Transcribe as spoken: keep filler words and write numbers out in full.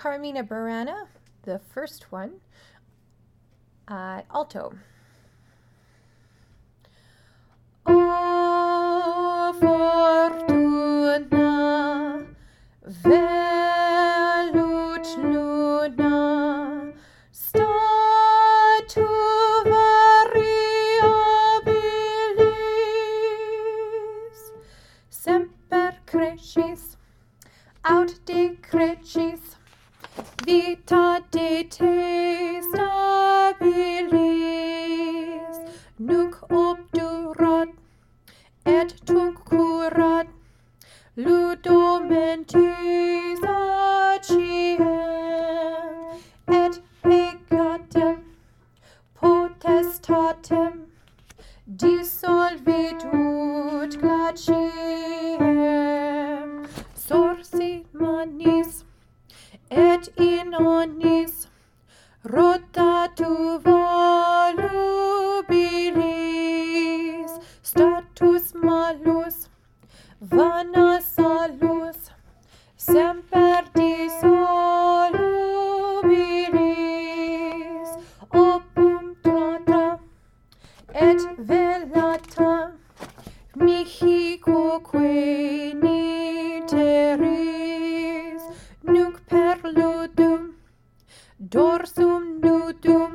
Carmina Burana, the first one, uh, alto. O fortuna velut luna statu variabilis semper crescis aut decrecis vita de te stabilis nunc obdurat et tunc curat ludo mentis aciem et pegatem potestatem dissolvit ut glaciem sorsit manis et in omnis rotatu volubilis status malus vana salus semper dissolubilis opum trata et velata mihi quoque niteris nunc per ludum dorsum nudum